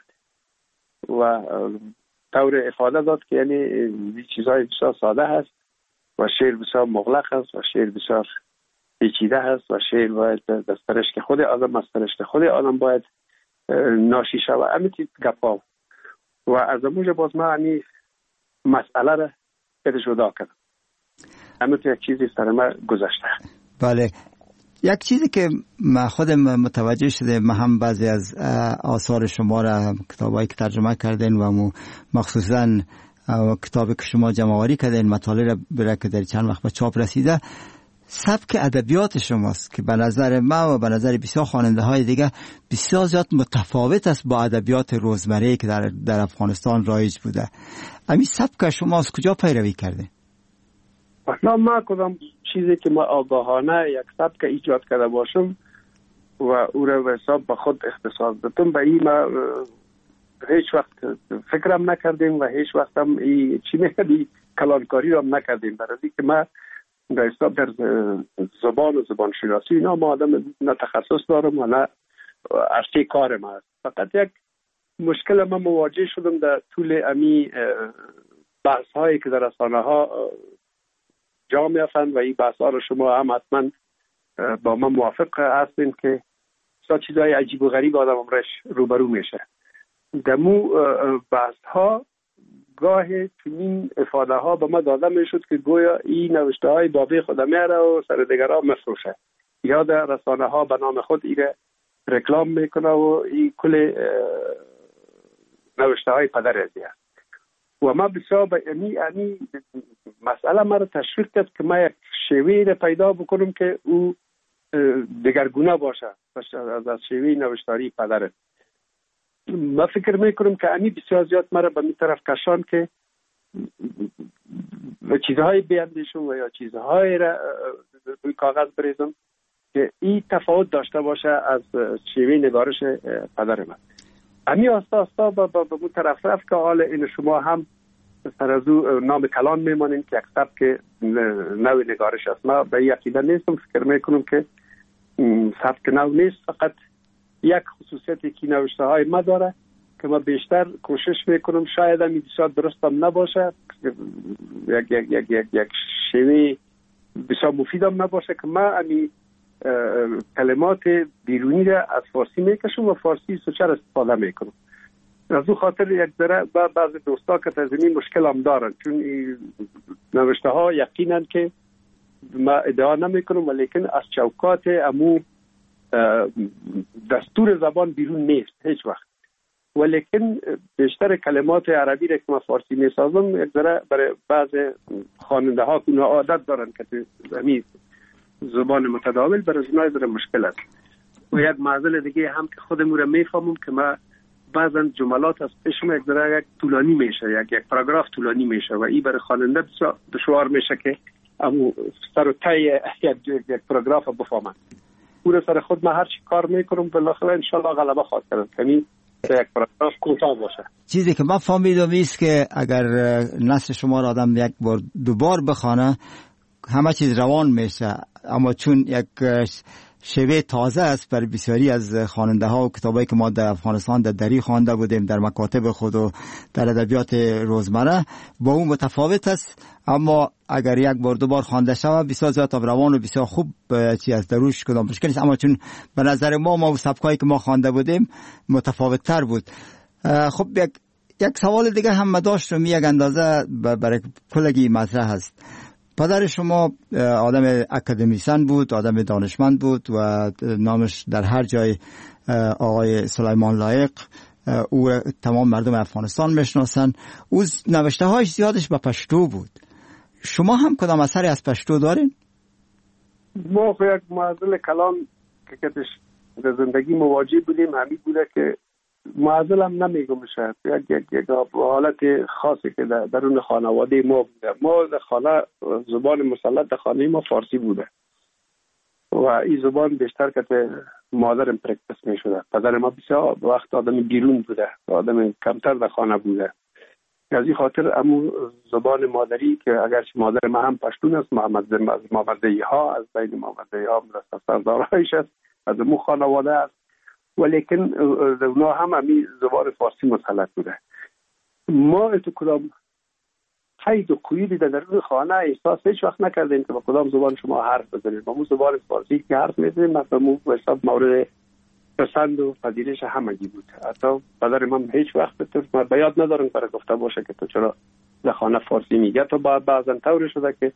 و طور افاده داد که یعنی این چیزهای بسیار ساده هست و شعر بسیار مغلق هست و شعر بسیار پیچیده هست و شعر باید دسترش که خود آدم دسترش که خود آدم باید ناشی شود. امیتی گپا و از اموجا باز ما همی مسئله را پیدا جدا کردم. امیتی یک چیزی سر ما گذشته. بله، یک چیزی که من خودم متوجه شده، من هم بعضی از آثار شما را کتابایی که ترجمه کردین و مخصوصا کتابی که شما جمع آوری کردین مطالعه را برای که در چند وقت به چاپ رسیده، سبک ادبیات شماست که به نظر من و به نظر بسیار خواننده های دیگه بسیار زیاد متفاوت است با ادبیات روزمره که در افغانستان رایج بوده. همین سبک شما از کجا پیروی کرده؟ اصلا ما کدام چیزی که ما آگاهانه یک سبک ایجاد کرده باشم و او را به حساب به خود اختصاص دادم، به این ما هیچ وقت فکرم نکردیم و هیچ وقت هم چی میگه کلانکاری را نکردیم، برای که ما در حساب در زبان و زبان شناسی اینا ما آدم نه تخصص دارم و نه عرصه کار ما است. فقط یک مشکل ما مواجه شدم در طول امی بحث هایی که در رسانه ها جا میافتند و این بحث ها رو شما هم حتما با من موافق هستین که چیزای عجیب و غریب آدم امرش روبرو میشه. دمو بحث ها گاه چنین افاده ها به ما داده میشد که گویا این نوشته های بابی خود میاره و سر دیگر ها مفروشه یا در رسانه ها به نام خود ایره رکلام میکنه و این کل نوشته های پدر ازی هست. و ما بسیار به امی مسئله ما رو تشویق کرد که ما یک شیوهی رو پیدا بکنم که او دگرگونه باشه از شیوه نوشتاری پدره. ما فکر میکنم که امی بسیار زیاد ما رو به می طرف کشان که چیزهایی بیندیشم و یا چیزهایی را روی کاغذ بریزم که این تفاوت داشته باشه از شیوه نگارش پدر من. امی آستا با اون طرف رفت که حال این شما هم سر از او نام کلان میمانین که یک سبک نوع نگارش است. ما به یقیده نیستم، فکر میکنم که سبک نو نیست، فقط یک خصوصیتی که نوشته های ما داره که ما بیشتر کوشش میکنم شاید هم بسیار درست هم نباشه، یک شیوه بسیار مفید هم نباشه که ما امی کلمات بیرونی را از فارسی میکشم و فارسی سوچر استفاده میکنم. از اون خاطر یک ذره بعضی دوستا که از این مشکل هم دارن، چون نوشته ها یقینا که ما ادعا نمیکنم ولیکن از چوکات امو دستور زبان بیرون نیست هیچ وقت، ولیکن بیشتر کلمات عربی را که ما فارسی میسازم یک ذره برای بعض خواننده ها که عادت دارن که همین زبان متداول برای اونها ذره مشکل است. و یک معضل دیگه هم که خودمون را میفهمم که ما بعضا جملات از پیشم یک ذره یک طولانی میشه، یک پاراگراف طولانی میشه و این برای خواننده بسیار دشوار میشه که امو سر و ته یک پاراگراف بفهمن. اون سر خود من هر چی کار میکنم بالاخره انشالله غلبه خواهد کرد، یعنی یک پاراگراف کوتاه باشه. چیزی که من فهمیدم است که اگر نثر شما را آدم یک بار دوبار بخونه همه چیز روان میشه، اما چون یک شیوه تازه است بر بسیاری از خواننده ها و کتابایی که ما در افغانستان در دری خوانده بودیم در مکاتب خود و در ادبیات روزمره با اون متفاوت است. اما اگر یک بار دو بار خوانده شود بسیار زیاد روان و بسیار خوب چی از دروش کدام مشکل نیست. اما چون به نظر ما و سبکایی که ما خوانده بودیم متفاوت تر بود. خب یک سوال دیگه هم داشتم، یک اندازه برای کلگی مطرح هست. پدر شما آدم اکادمیسن بود، آدم دانشمند بود و نامش در هر جای آقای سلیمان لایق، او تمام مردم افغانستان میشناسن. او نوشته هایش زیادش به پشتو بود. شما هم کدام اثری از پشتو دارین؟ ما یک معضل کلام که کتش در زندگی مواجه بودیم همین بوده که معضل هم نمیگم شد یک حالت خاصی که درون خانواده ما بوده. ما در خانه زبان مسلط در خانه ما فارسی بوده و این زبان بیشتر که مادرم پرکتس می شده. پدر ما بسیار وقت آدم بیرون بوده، آدم کمتر در خانه بوده. از این خاطر امو زبان مادری که اگرچه مادر ما هم پشتون است، محمدی ها از بین محمدی ها سردارهایش است، از امو خانواده است، ولیکن اونا هم همی زبان فارسی مسلط بوده. ما اتو کدام قید و قیودی در خانه احساس هیچ وقت نکردیم که با کدام زبان شما حرف بزنید. با مو زبان فارسی که حرف میزنیم مفهوم و حساب مورد پسند و پذیرش همگی بود. حتی پدر من هیچ وقت تو به یاد ندارم برای گفته باشه که تو چرا در خانه فارسی میگه. تو بعضا طوری شده که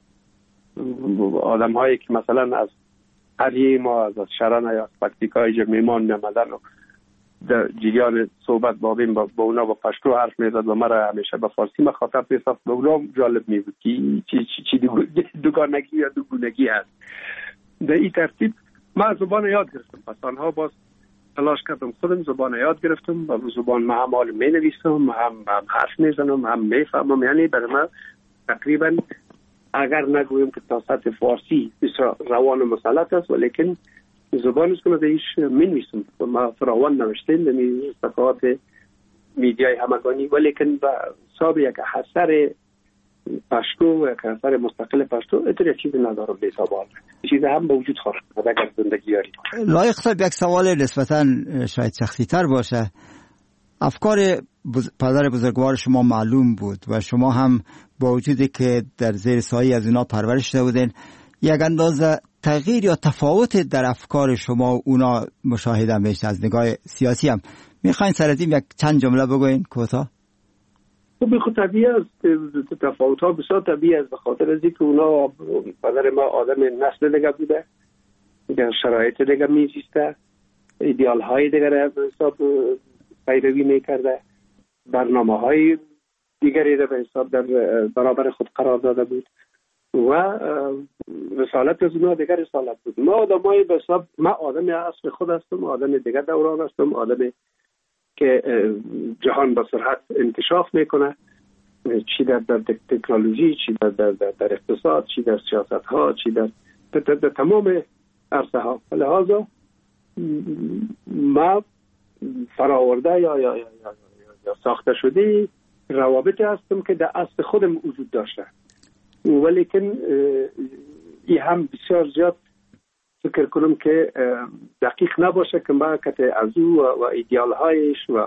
آدم هایی که مثلا از قریه ما از شرانه یا پکتیکای میمان میامدن و در جریان صحبت با اونا با پشتو حرف میزد و مرا همیشه به فارسی مخاطب میساخت. به اونا جالب میبود که چی دوگانگی یا دوگونگی هست. در این ترتیب من زبان یاد گرفتم. پس آنها باز تلاش کردم خودم زبان یاد گرفتم و زبان ما هم حال می نویسم، هم حرف میزنم، هم میفهمم. یعنی برای من تقریبا اگر نگویم که تا سطح فارسی بسیار روان و مسلط است، ولیکن زبان است که من دیش می نویسم. ما فراوان نوشتیم در صفحات میدیای همگانی، ولیکن با حساب یک اثر پشتو، یک اثر مستقل پشتو اتر چیزی ندارم به حساب آن. چیزی هم به وجود خواهد اگر زندگی یاری. لایق صاحب، یک سوال نسبتاً شاید شخصی تر باشه. افکار پدر بزرگوار شما معلوم بود و شما هم با وجودی که در زیر سایه از اونا پرورش شده بودین، یک اندازه تغییر یا تفاوت در افکار شما و اونا مشاهده میشه از نگاه سیاسی هم. میخواین سر از این یک چند جمله بگوین کوتاه؟ خب خود طبیعی است، تفاوت ها بسیار طبیعی است، به خاطر از اینکه اونا پدر ما آدم نسل دیگه بوده، در شرایط دیگه میزیسته، ایدئال های دیگه را به حساب پیروی میکرده، برنامه های دیگری را به حساب در برابر خود قرار داده بود و رسالت از اونا دیگر رسالت بود. ما آدمای به حساب، من آدم اصل خود هستم، آدم دیگر دوران هستم، آدم که جهان با سرعت انکشاف میکنه، چی در تکنولوژی، چی در اقتصاد، چی در سیاست ها، چی در تمام عرصه ها. لحاظا ما فراورده یا ساخته شده روابط هستم که در اصل خودم وجود داشته، ولیکن این هم بسیار زیاد فکر کنم که دقیق نباشه که ما که از او و ایدئال هایش و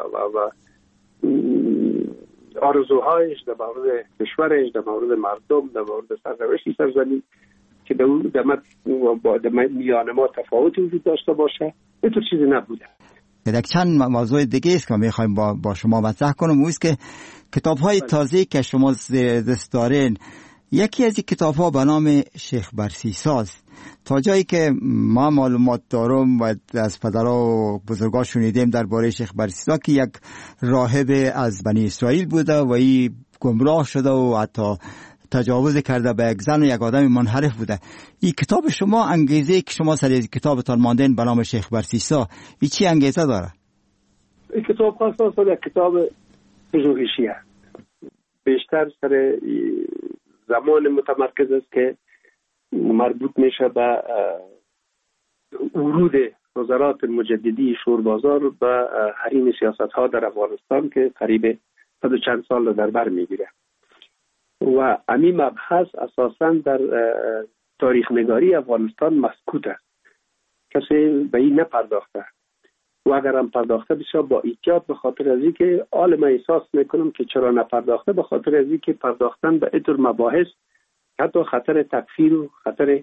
آرزوهایش در مورد کشورش، در مورد مردم، در مورد سرنوشت سرزمین که در میان ما تفاوتی وجود داشته باشه، اینطور چیزی نبوده. یک چند موضوع دیگه است که میخوایم با شما مطرح کنم، اون است که کتاب‌های تازه که شما دست دارین، یکی از این کتاب‌ها به نام شیخ برسیساست. تا جایی که ما معلومات دارم و از پدرها و بزرگا شنیدیم درباره شیخ برسیسا که یک راهب از بنی اسرائیل بوده و این گمراه شده و حتی تجاوز کرده به یک زن و یک آدم منحرف بوده. این کتاب شما، انگیزه که شما سر از کتابتان ماندین به نام شیخ برسیسا، این چی انگیزه داره؟ این کتاب خاصا یک کتاب پژوهشی است، بیشتر سر زمان متمرکز است که مربوط میشه به ورود وزارات مجددی شوربازار و حریم سیاست ها در افغانستان که قریب 100 و چند سال در بر میگیره و همین مبحث اساساً در تاریخ نگاری افغانستان مسکوت است. کسی به این نپرداخته و اگر هم پرداخته بسیار با احتیاط، به خاطر از اینکه عالم احساس میکنم که چرا نپرداخته، به خاطر از اینکه پرداختن به اینطور مباحث حتی خطر تکفیر و خطر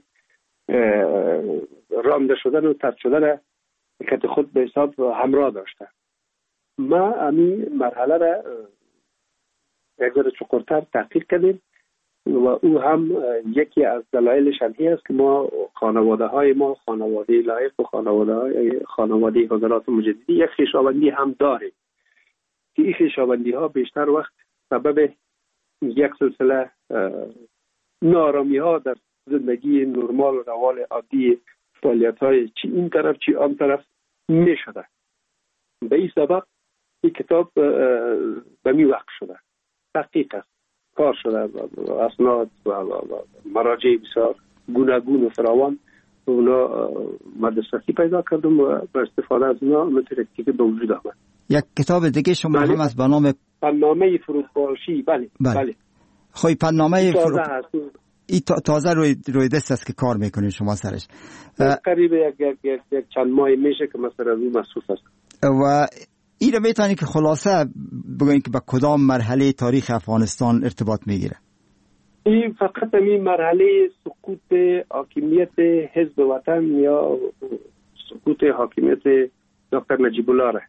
رانده شدن و طرد شدن که خود به حساب همراه داشته. ما همین مرحله را یک ذره چقدرتر تحقیق کردیم و او هم یکی از دلایلش همی است که ما خانواده لایق و خانواده حضرات مجددی یک خویشاوندی هم داریم که این خویشاوندی ها بیشتر وقت سبب یک سلسله نارامی ها در زندگی نرمال و روال عادی فعالیت های چی این طرف چی آن طرف می شده. به این سبب این کتاب به می وقت شده، تحقیق است، کار شده، اسناد و مراجع بسیار گوناگون و فراوان اونا مدرستی پیدا کردم و با استفاده از اونا مترکی که به وجود آمد. یک کتاب دیگه شما هم از پنامه فروپاشی. بله. خوی پنامه این تازه روی دست است که کار میکنید شما سرش. قریب یک چند ماه میشه که مثلا از اون مصروف است. و این رو میتونید که خلاصه بگوین که با کدام مرحله تاریخ افغانستان ارتباط میگیره؟ این فقط این مرحله سقوط حاکمیت حزب وطن یا سقوط حاکمیت دکتر نجیب الله را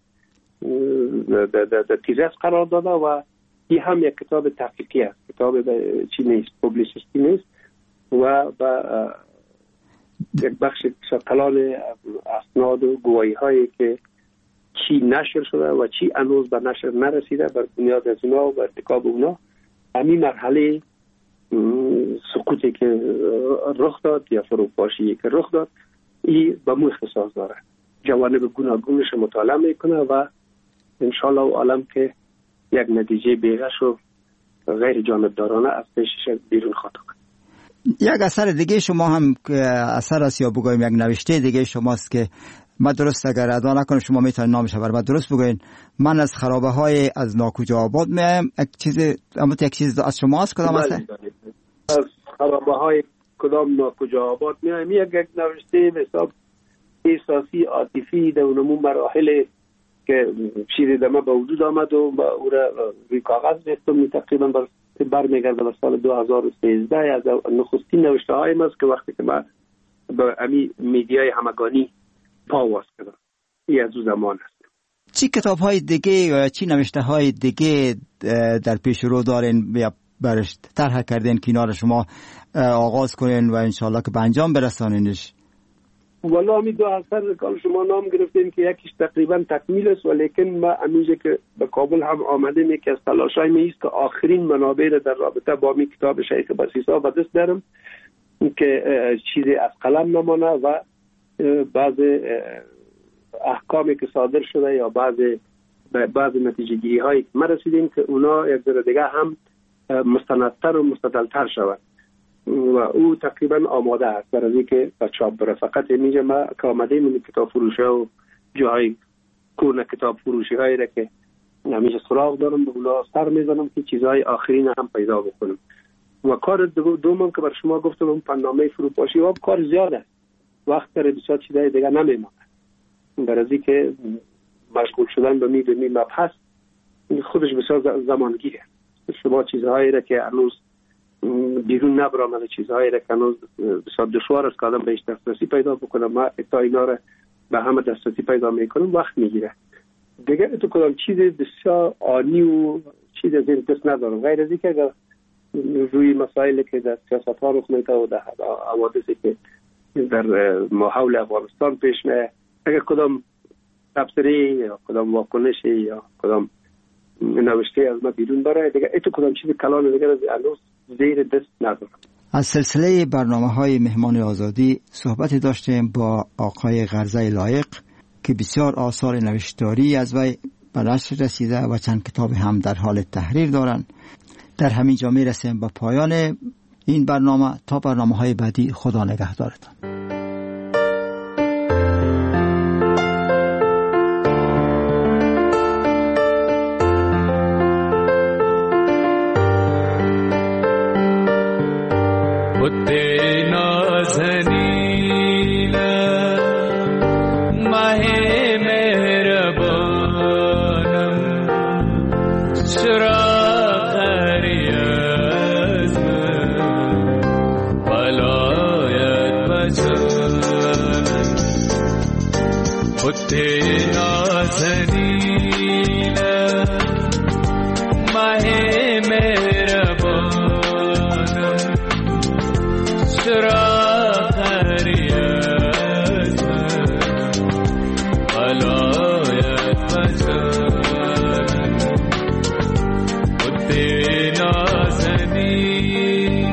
در تیزس قرار داده و این هم یک کتاب تحقیقی است، کتاب چی نیست، پوبلیسیستی نیست و با یک بخش کلان اسناد و گواهی هایی که چی نشر شده و چی هنوز به نشر نرسیده، بر بنیاد از اونا و بر ارتکاب اونا همین مرحله سقوطی که رخ داد یا فروپاشی که رخ داد این به مو اختصاص داره، جوانب گوناگونش مطالعه میکنه و انشالله عالم که یک نتیجه بیغش و غیر جانبدارانه از پیشش بیرون خواهد آمد. یک اثر دیگه شما هم اثر است یا بگویم یک نوشته دیگه شماست که ما درست اگر ادا نکنم شما میتونید نامش بر ما درست بگوین. من از خرابه های از ناکجا آباد میایم. یک چیز از شما است کدام است؟ از خرابه های کدام ناکجا آباد میایم. یک نوشته به حساب احساسی عاطفی در اونمون مراحل که شیر دمه به وجود آمد و او را روی کاغذ ریختم. تقریبا برمیگرده به سال 2013 از نخستین نوشته هایم است که وقتی که من به امی میدیای همگانی پا واس کردم. این از اون زمان است. چی کتاب های دیگه یا چی نوشته های دیگه در پیش رو دارین یا برش طرح کردین که اینا رو شما آغاز کنین و انشالله که به انجام برسانینش؟ والا همی دو اثر که شما نام گرفتین که یکیش تقریبا تکمیل است، ولیکن ما همیشه که به کابل هم آمدیم یکی از تلاشای میست که آخرین منابع در رابطه با می کتاب شیخ بسیسا به دست دارم که چیزی از قلم نمانه و بعض احکامی که صادر شده یا بعض نتیجه گیری هایی که ما رسیدیم که اونا یک ذره دیگه هم مستندتر و مستدلتر شود و او تقریبا آماده است برای اینکه به چاپ بره. فقط اینجا ما که آمده این کتاب فروشی و جای کورن کتاب فروشی هایی را که همیشه سراغ دارم به اونا سر میزنم که چیزهای آخرین هم پیدا بکنم. و کار دومم که بر شما گفتم اون پنامه فروپاشی و کار زیاد است، وقت داره بسیار چیزهای دیگه نمیمونه برای اینکه مشغول شدن به می مبحث خودش بسیار زمانگیره. شما چیزهایی را که هنوز بیرون نبرامده، چیزهایی را که هنوز بسیار دشوار است که آدم بهش دسترسی پیدا بکنه، ما تا اینا را به همه دسترسی پیدا میکنم وقت میگیره دیگه. تو کدام چیز بسیار آنی و چیز از این دست ندارم غیر از اینکه اگر روی مسائلی که در سیاست ها رخ میده و در حوادثی که در ماحول افغانستان پیش میاد، اگر کدام تبصره یا کدام واکنشی یا کدام نوشته از ما بیرون بره دیگه ایتو کدام چیز کلان دیگه از هنوز زیر دست ندارم. از سلسله برنامه‌های مهمان آزادی صحبتی داشتیم با آقای غرزه لایق که بسیار آثار نوشتاری از وی به نشر رسیده و چند کتاب هم در حال تحریر دارند. در همین جا میرسیم به پایان این برنامه. تا برنامه‌های بعدی خدا نگهدارتان. چرا خری از من ولایت بجن خود نازنین ماه مهربانم چرا خری از من ولایت بجن خود نازنین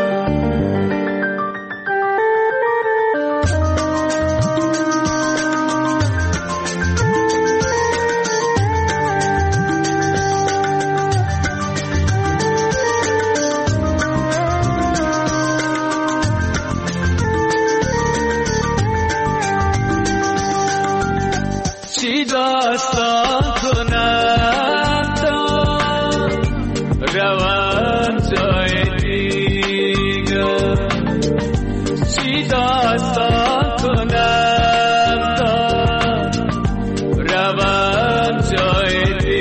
چی داستان کنم تا روم جای دیگر چی داستان کنم تا روم جای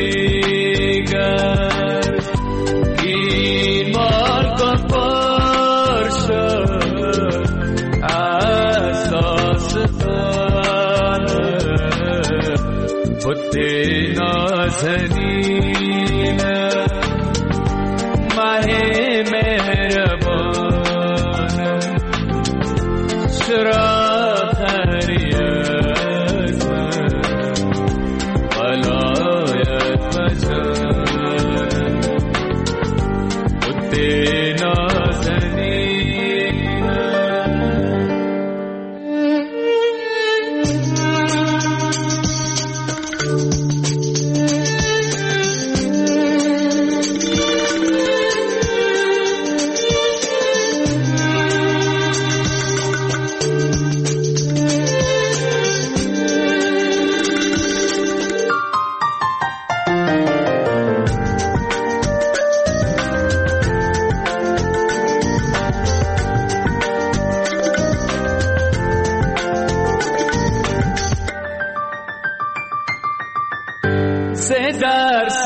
دیگر این مال کن پر شد از داستان خود نازنین ماه مهربانم چرا خری از من ولایت بجن خود نازنین سے درس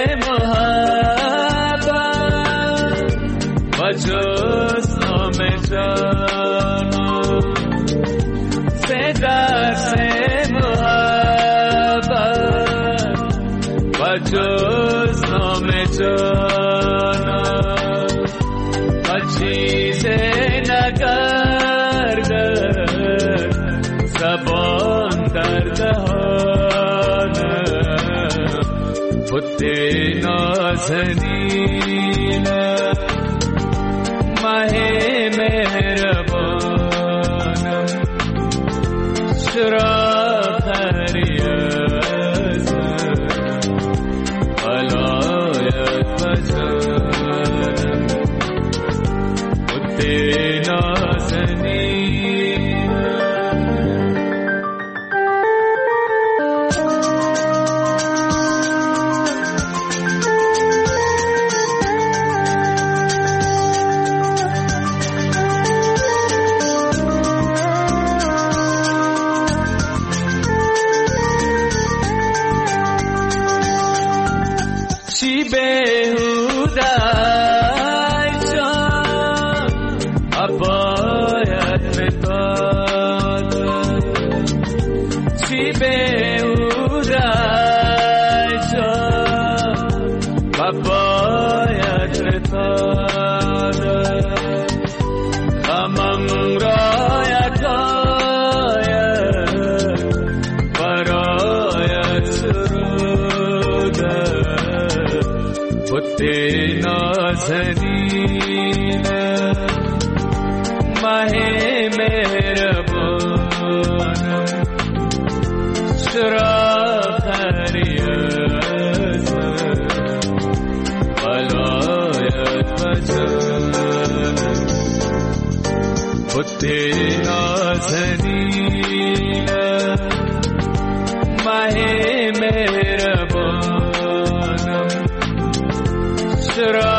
محبت و جز نام جانم سے درس محبت و جز نام جانم و چیز نگردد زبان در دهانم خود نازنین ماه مهربانم چرا خری از من ولایت بجن خود نازنین چی بهوده جان باید بتادم چی بهوده جان باید بتادم غمم را یکایک برایت سرودم خود نازنین ماه مهربانم چرا خری از من ولایت بجن خود نازنین ماه مهربانم چرا